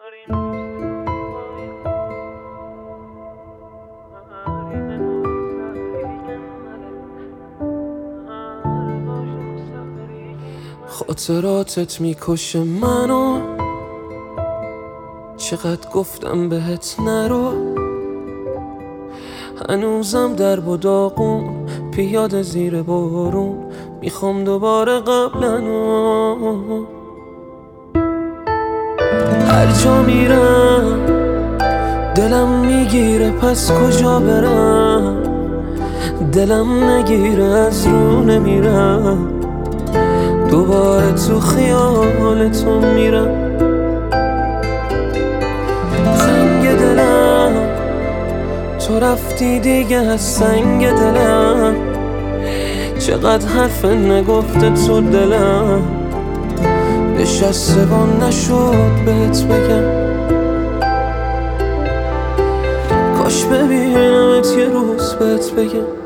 خاطراتت میکشه منو، چقدر گفتم بهت نرو. هنوزم در و داغون، پیاده زیر بارون، میخوام دوباره قبلنو. هر جا میرم دلم میگیره، پس کجا برم؟ دلم نگیره از رو نمیرم، دوباره تو خیالتون میرم. زنگ دلم تو رفتی دیگه، از سنگ دلم چقدر حرف نگفته تو دلم، نشسته و نشد بهت بگم. کاش ببینمت یه روز بهت بگم.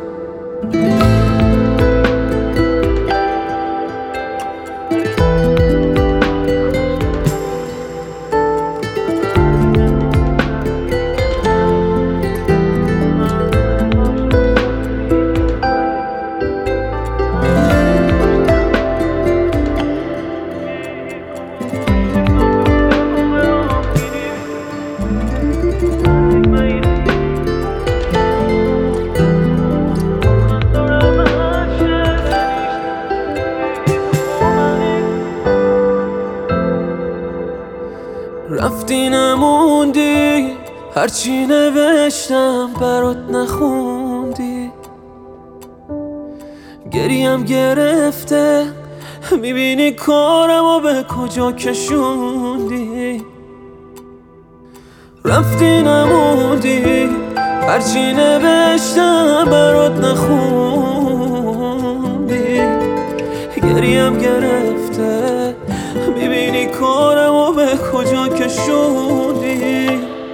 رفتی نموندی، هرچی نوشتم برات نخوندی. گریم گرفته، میبینی کارمو به کجا کشوندی. رفتی نموندی، هرچی نوشتم برات نخوندی. گریم گرفته، میبینی کارمو به کجا کشوندی.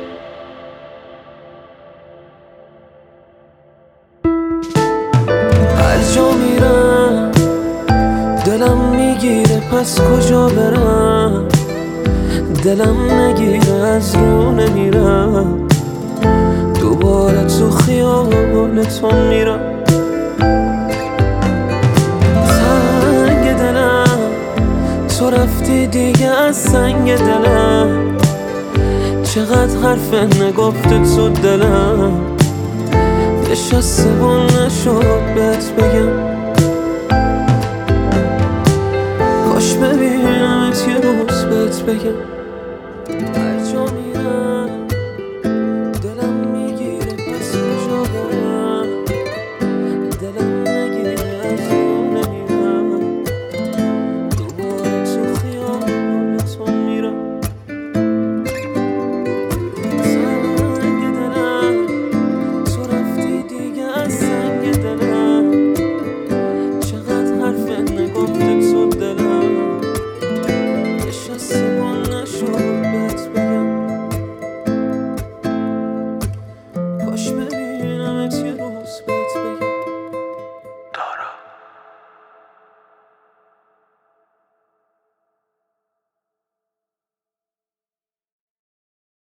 هر جا میرم دلم میگیره، پس کجا برم؟ دلم نگیره از رو نمیرم، دوباره تو خیالتون میرم. زنگ دلم تو رفتی دیگه، از سنگ دلم چقدر حرف نگفته تو دلم، نشسته و نشد بهت بگم. کاش ببینمت یه روز بهت بگم. هر جا